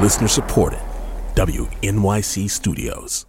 Listener supported. WNYC Studios.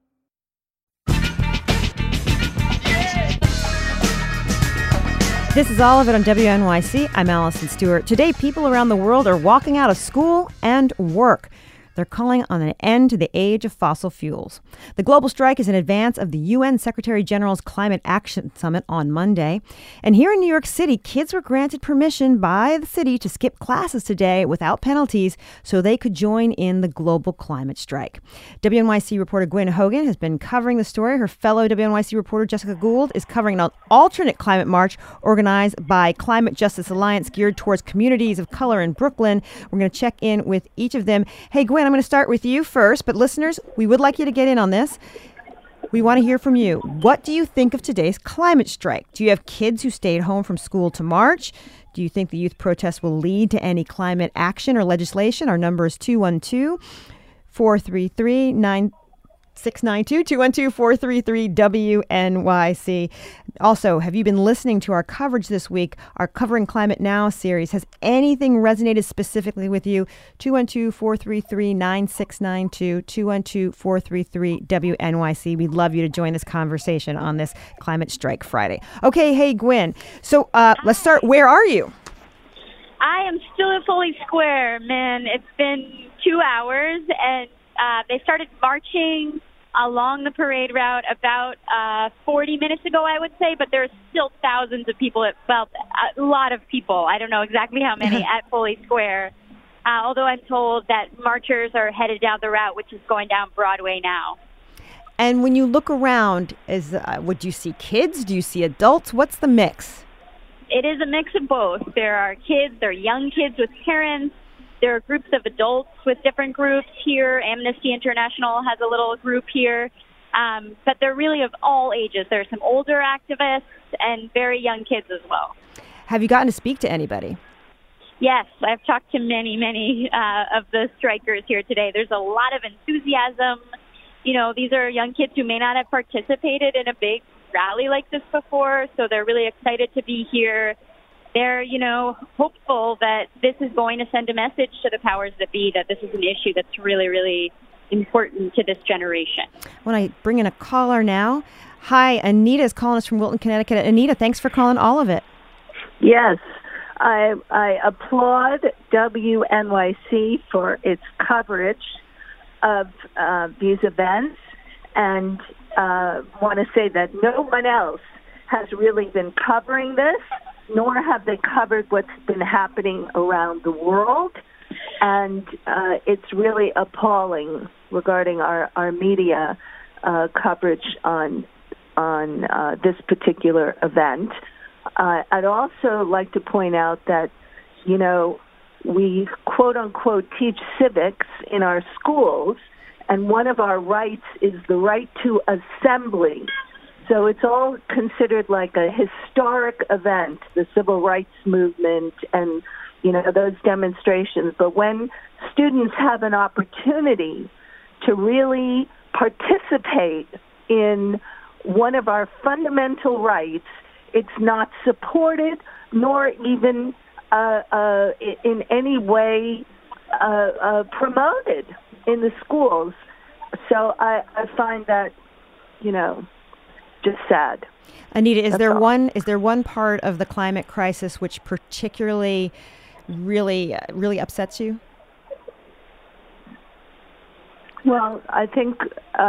This is all of it on WNYC. I'm Allison Stewart. Today, people around the world are walking out of school and work. They're calling on an end to the age of fossil fuels. The global strike is in advance of the UN Secretary General's Climate Action Summit on Monday. And here in New York City, kids were granted permission by the city to skip classes today without penalties so they could join in the global climate strike. WNYC reporter Gwen Hogan has been covering the story. Her fellow WNYC reporter Jessica Gould is covering an alternate climate march organized by Climate Justice Alliance geared towards communities of color in Brooklyn. We're going to check in with each of them. Hey, Gwen, I'm going to start with you first, but listeners, we would like you to get in on this. We want to hear from you. What do you think of today's climate strike? Do you have kids who stayed home from school to march? Do you think the youth protest will lead to any climate action or legislation? Our number is 212-433-9692, 212-433-WNYC. Also, have you been listening to our coverage this week, our Covering Climate Now series? Has anything resonated specifically with you? 212-433-9692, 212-433-WNYC. We'd love you to join this conversation on this Climate Strike Friday. Okay, hey, Gwen. So let's start. Where are you? I am still at Foley Square, man. It's been 2 hours, and they started marching along the parade route about 40 minutes ago, I would say, but there's still thousands of people, a lot of people. I don't know exactly how many at Foley Square, although I'm told that marchers are headed down the route, which is going down Broadway now. And when you look around, would you see kids? Do you see adults? What's the mix? It is a mix of both. There are kids, there are young kids with parents. There are groups of adults with different groups here. Amnesty International has a little group here. But they're really of all ages. There are some older activists and very young kids as well. Have you gotten to speak to anybody? Yes, I've talked to many of the strikers here today. There's a lot of enthusiasm. You know, these are young kids who may not have participated in a big rally like this before, so they're really excited to be here. They're, hopeful that this is going to send a message to the powers that be that this is an issue that's really, really important to this generation. When I bring in a caller now. Hi, Anita is calling us from Wilton, Connecticut. Anita, thanks for calling all of it. Yes, I applaud WNYC for its coverage of these events and want to say that no one else has really been covering this, nor have they covered what's been happening around the world. And it's really appalling regarding our media coverage on this particular event. I'd also like to point out that, we quote-unquote teach civics in our schools, and one of our rights is the right to assembly. So it's all considered like a historic event, the civil rights movement and, those demonstrations. But when students have an opportunity to really participate in one of our fundamental rights, it's not supported nor even in any way promoted in the schools. So I find that, just sad. Anita, is there one part of the climate crisis which particularly really upsets you? Well, I think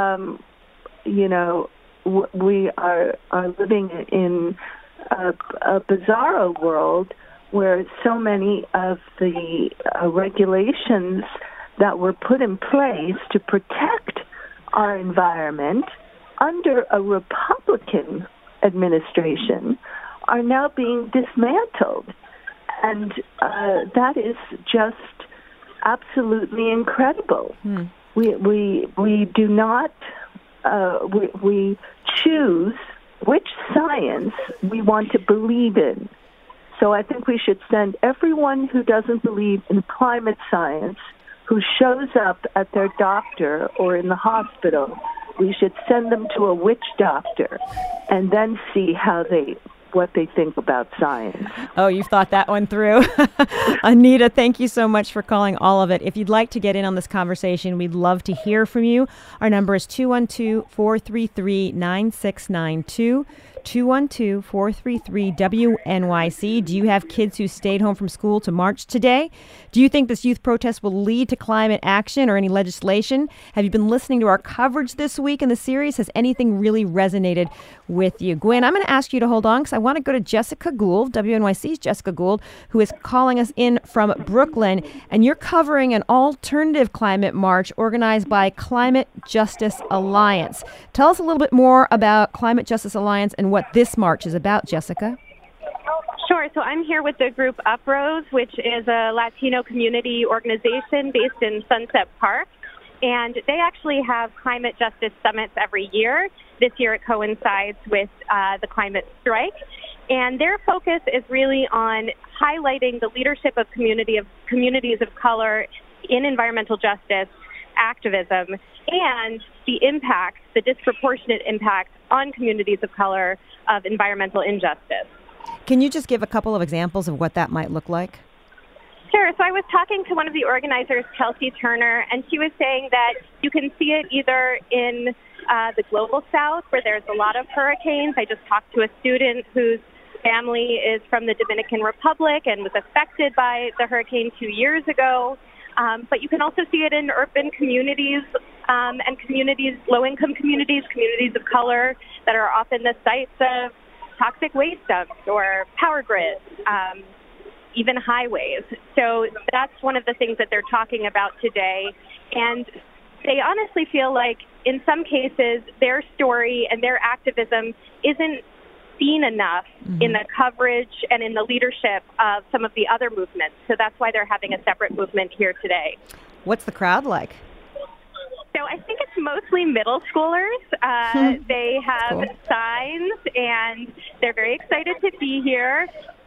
we are living in a bizarro world where so many of the regulations that were put in place to protect our environment under a Republican administration are now being dismantled. And that is just absolutely incredible. We do not, we choose which science we want to believe in. So I think we should send everyone who doesn't believe in climate science, who shows up at their doctor or in the hospital, we should send them to a witch doctor and then see how they what they think about science. Oh, you've thought that one through. Anita, thank you so much for calling all of it. If you'd like to get in on this conversation, we'd love to hear from you. Our number is 212-433-9692. 212-433-WNYC. Do you have kids who stayed home from school to march today? Do you think this youth protest will lead to climate action or any legislation? Have you been listening to our coverage this week in the series? Has anything really resonated with you? Gwen, I'm going to ask you to hold on because I want to go to Jessica Gould, WNYC's Jessica Gould, who is calling us in from Brooklyn. And you're covering an alternative climate march organized by Climate Justice Alliance. Tell us a little bit more about Climate Justice Alliance and what this march is about, Jessica. Sure. So I'm here with the group Uprose, which is a Latino community organization based in Sunset Park. And they actually have climate justice summits every year. This year it coincides with the climate strike. And their focus is really on highlighting the leadership of communities of color in environmental justice activism and the impact, the disproportionate impact on communities of color of environmental injustice. Can you just give a couple of examples of what that might look like? Sure. So I was talking to one of the organizers, Kelsey Turner, and she was saying that you can see it either in the global south, where there's a lot of hurricanes. I just talked to a student whose family is from the Dominican Republic and was affected by the hurricane 2 years ago. But you can also see it in urban communities and communities, low-income communities, communities of color that are often the sites of toxic waste dumps or power grids, even highways. So that's one of the things that they're talking about today. And they honestly feel like in some cases their story and their activism isn't seen enough in the coverage and in the leadership of some of the other movements. So that's why they're having a separate movement here today. What's the crowd like? So I think it's mostly middle schoolers. They have signs, and they're very excited to be here.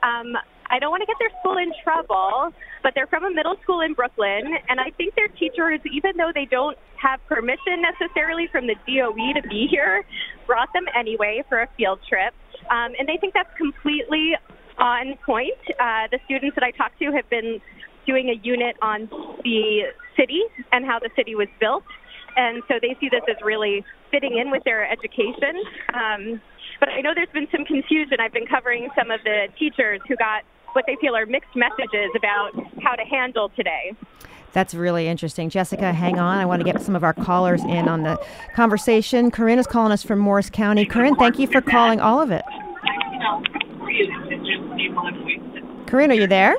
I don't want to get their school in trouble, but they're from a middle school in Brooklyn, and I think their teachers, even though they don't have permission necessarily from the DOE to be here, brought them anyway for a field trip. And they think that's completely on point. The students that I talked to have been doing a unit on the city and how the city was built. And so they see this as really fitting in with their education. But I know there's been some confusion. I've been covering some of the teachers who got what they feel are mixed messages about how to handle today. That's really interesting. Jessica, hang on. I want to get some of our callers in on the conversation. Corinne is calling us from Morris County. Corinne, thank you for calling all of it. Corinne, are you there?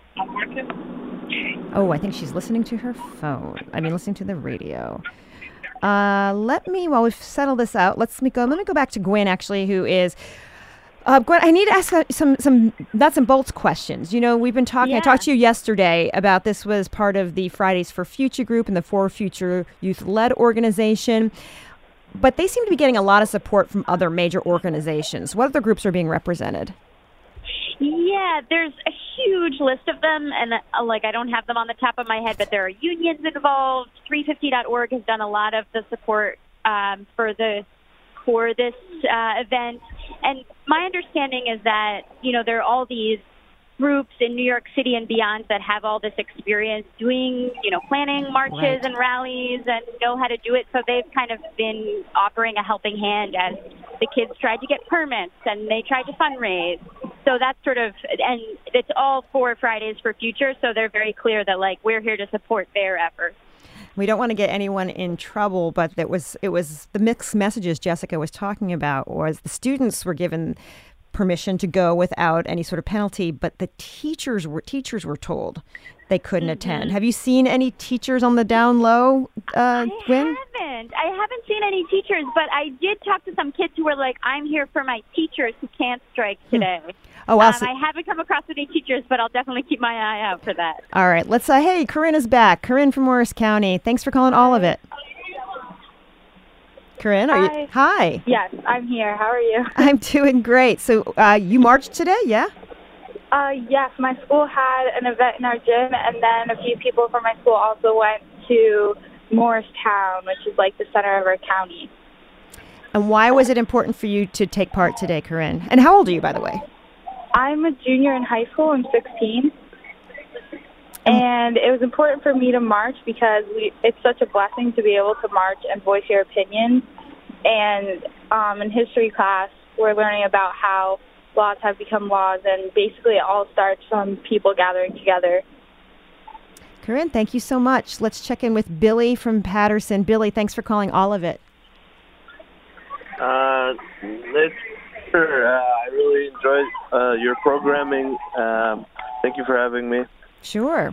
Oh, I think she's listening to her phone. Listening to the radio. While we've settled this out, let me go back to Gwen, actually, who is... Gwen, I need to ask some nuts and bolts questions. You know, we've been talking, I talked to you yesterday about this was part of the Fridays for Future group and the For Future Youth-led organization, but they seem to be getting a lot of support from other major organizations. What other groups are being represented? Yeah, there's a huge list of them, and I don't have them on the top of my head, but there are unions involved. 350.org has done a lot of the support for this event. And my understanding is that, there are all these groups in New York City and beyond that have all this experience doing, planning marches and rallies and know how to do it. So they've kind of been offering a helping hand as the kids tried to get permits and they tried to fundraise. So that's and it's all for Fridays for Future. So they're very clear that we're here to support their efforts. We don't want to get anyone in trouble, but it was the mixed messages Jessica was talking about was the students were given permission to go without any sort of penalty, but the teachers were told they couldn't attend. Have you seen any teachers on the down low, Gwen? I haven't seen any teachers, but I did talk to some kids who were like, I'm here for my teachers who can't strike today. Oh, wow. I haven't come across any teachers, but I'll definitely keep my eye out for that. All right. Let's hey, Corinne is back. Corinne from Morris County. Thanks for calling all of it. Corinne, are you? Hi. Yes, I'm here. How are you? I'm doing great. So you marched today, yeah? Yes, my school had an event in our gym, and then a few people from my school also went to Morristown, which is the center of our county. And why was it important for you to take part today, Corinne? And how old are you, by the way? I'm a junior in high school. I'm 16. And it was important for me to march because it's such a blessing to be able to march and voice your opinions. And in history class, we're learning about how laws have become laws, and basically it all starts from people gathering together. Corinne, thank you so much. Let's check in with Billy from Patterson. Billy, thanks for calling All of It. I really enjoyed your programming. Thank you for having me. Sure.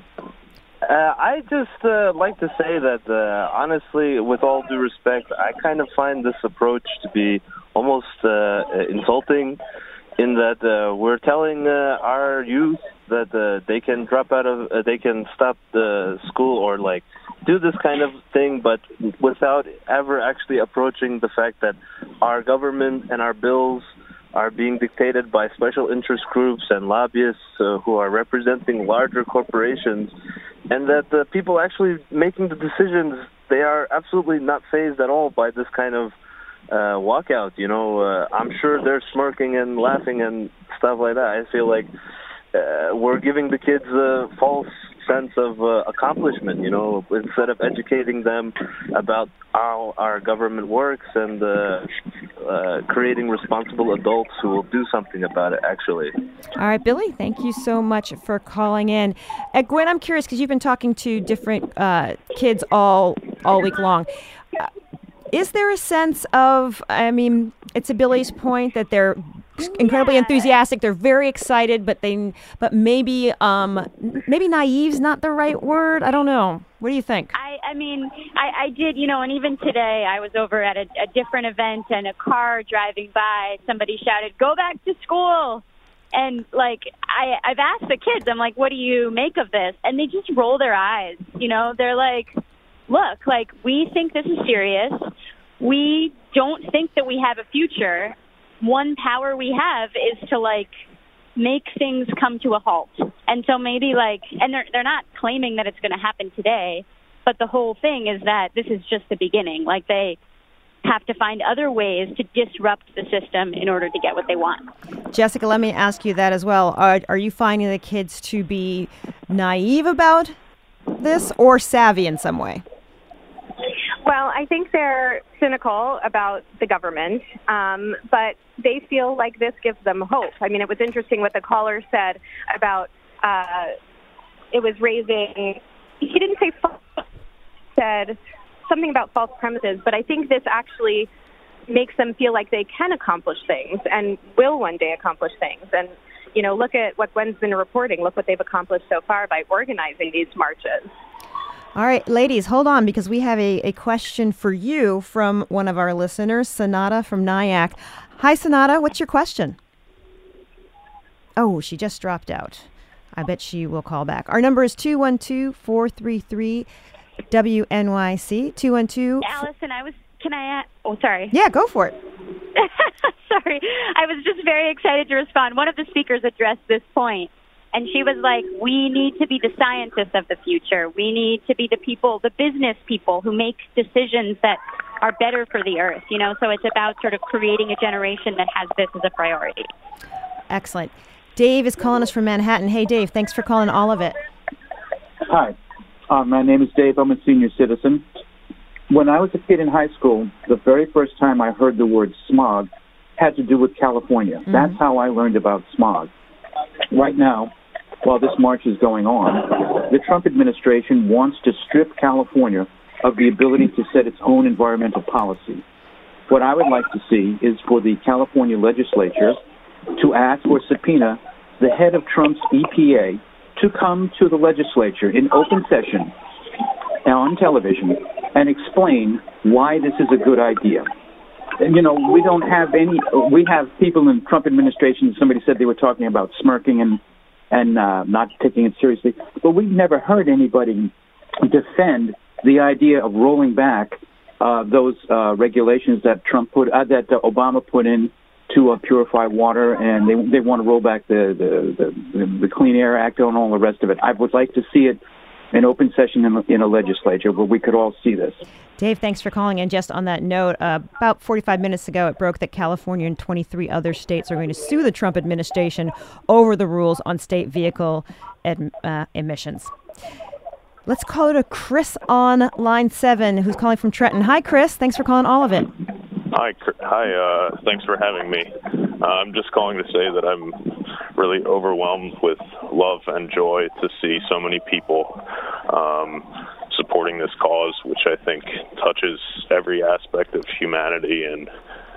I just like to say that, honestly, with all due respect, I kind of find this approach to be almost insulting in that we're telling our youth that they can drop out of, they can stop the school or, like, do this kind of thing, but without ever actually approaching the fact that our government and our bills are being dictated by special interest groups and lobbyists who are representing larger corporations, and that the people actually making the decisions, they are absolutely not fazed at all by this kind of walkout. You know, I'm sure they're smirking and laughing and stuff like that. I feel like we're giving the kids a false sense of accomplishment, you know, instead of educating them about how our government works and creating responsible adults who will do something about it, actually. All right, Billy, thank you so much for calling in. Gwen, I'm curious, because you've been talking to different kids all week long. Is there a sense of, I mean, it's to Billy's point that they're incredibly enthusiastic. They're very excited, but maybe naive's not the right word. I don't know. What do you think? I did, you know, and even today I was over at a different event, and a car driving by, somebody shouted, "Go back to school." And, like, I've asked the kids, I'm like, what do you make of this? And they just roll their eyes. You know, they're like, look, like, we think this is serious. We don't think that we have a future. One power we have is to, like, make things come to a halt. And so maybe, like, and they're not claiming that it's going to happen today, but the whole thing is that this is just the beginning. Like, they have to find other ways to disrupt the system in order to get what they want. Jessica, let me ask you that as well. Are you finding the kids to be naive about this or savvy in some way? Well, I think they're cynical about the government, but they feel like this gives them hope. I mean, it was interesting what the caller said about it was raising, he didn't say false, said something about false premises, but I think this actually makes them feel like they can accomplish things and will one day accomplish things. And, you know, look at what Gwen's been reporting. Look what they've accomplished so far by organizing these marches. All right, ladies, hold on, because we have a question for you from one of our listeners, Sonata from Nyack. Hi, Sonata. What's your question? Oh, she just dropped out. I bet she will call back. Our number is 212-433-WNYC. 212. Allison, sorry. Yeah, go for it. Sorry. I was just very excited to respond. One of the speakers addressed this point. And she was like, we need to be the scientists of the future. We need to be the people, the business people who make decisions that are better for the earth, you know? So it's about sort of creating a generation that has this as a priority. Excellent. Dave is calling us from Manhattan. Hey, Dave, thanks for calling All of It. Hi. My name is Dave. I'm a senior citizen. When I was a kid in high school, the very first time I heard the word smog had to do with California. Mm-hmm. That's how I learned about smog. Right now, while this march is going on, the Trump administration wants to strip California of the ability to set its own environmental policy. What I would like to see is for the California legislature to ask or subpoena the head of Trump's EPA to come to the legislature in open session on television and explain why this is a good idea. And, you know, we have people in Trump administration, somebody said they were talking about smirking and not taking it seriously, but we've never heard anybody defend the idea of rolling back those regulations that Obama put in to purify water, and they want to roll back the Clean Air Act and all the rest of it. I would like to see it an open session in a legislature where we could all see this. Dave, thanks for calling. And just on that note, about 45 minutes ago, it broke that California and 23 other states are going to sue the Trump administration over the rules on state vehicle emissions. Let's call it a Chris on line 7, who's calling from Trenton. Hi, Chris. Thanks for calling all of it. Hi. Thanks for having me. I'm just calling to say that I'm really overwhelmed with love and joy to see so many people supporting this cause, which I think touches every aspect of humanity and,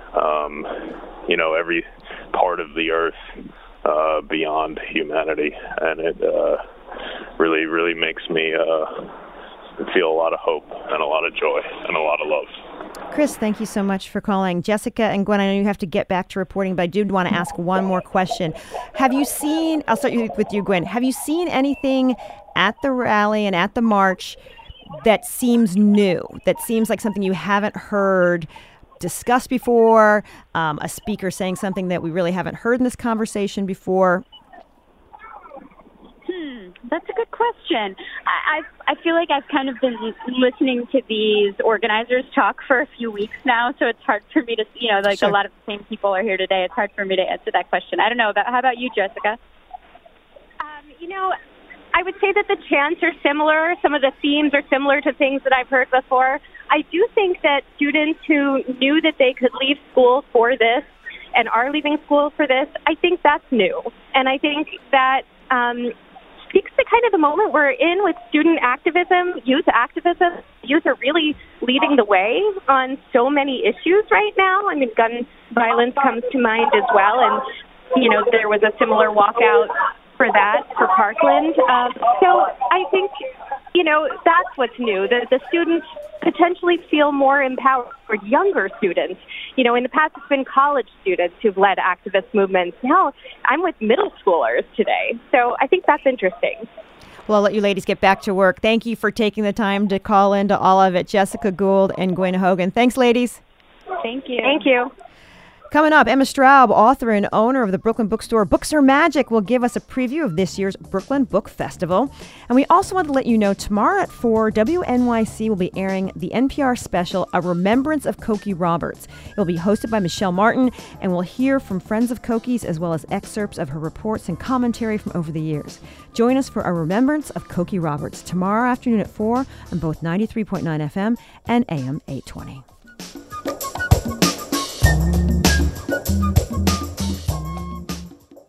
every part of the earth beyond humanity. And it really, really makes me feel a lot of hope and a lot of joy and a lot of love. Chris, thank you so much for calling. Jessica and Gwen, I know you have to get back to reporting, but I do want to ask one more question. I'll start with you, Gwen. Have you seen anything at the rally and at the march that seems new, that seems like something you haven't heard discussed before, a speaker saying something that we really haven't heard in this conversation before? That's a good question. I feel like I've kind of been listening to these organizers talk for a few weeks now, so it's hard for me to, Sure. A lot of the same people are here today. It's hard for me to answer that question. I don't know. How about you, Jessica? I would say that the chants are similar. Some of the themes are similar to things that I've heard before. I do think that students who knew that they could leave school for this and are leaving school for this, I think that's new. And I think that speaks to kind of the moment we're in with student activism, youth activism. Youth are really leading the way on so many issues right now. I mean, gun violence comes to mind as well. And, there was a similar walkout for Parkland. So I think, that's what's new. The students potentially feel more empowered, for younger students. In the past, it's been college students who've led activist movements. Now I'm with middle schoolers today. So I think that's interesting. Well, I'll let you ladies get back to work. Thank you for taking the time to call into all of it. Jessica Gould and Gwen Hogan. Thanks, ladies. Thank you. Thank you. Coming up, Emma Straub, author and owner of the Brooklyn bookstore Books Are Magic, will give us a preview of this year's Brooklyn Book Festival. And we also want to let you know tomorrow at 4, WNYC will be airing the NPR special, A Remembrance of Cokie Roberts. It will be hosted by Michelle Martin, and we'll hear from friends of Cokie's as well as excerpts of her reports and commentary from over the years. Join us for A Remembrance of Cokie Roberts tomorrow afternoon at 4 on both 93.9 FM and AM 820.